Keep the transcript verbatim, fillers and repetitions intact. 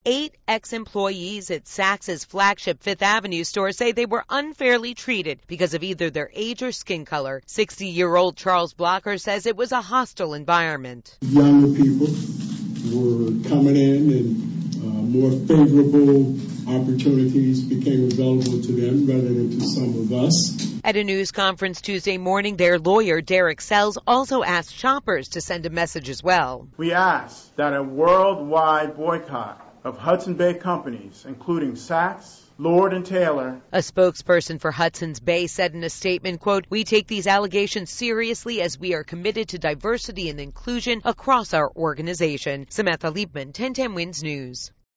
Eight ex-employees at Saks' flagship Fifth Avenue store say they were unfairly treated because of either their age or skin color. sixty-year-old Charles Blocker says it was a hostile environment. Younger people were coming in and uh, more favorable opportunities became available to them rather than to some of us. At a news conference Tuesday morning, their lawyer, Derek Sells, also asked shoppers to send a message as well. We ask that a worldwide boycott of Hudson Bay companies, including Saks, Lord and Taylor. A spokesperson for Hudson's Bay said in a statement, quote, "We take these allegations seriously as we are committed to diversity and inclusion across our organization." Samantha Liebman, ten ten Wins News.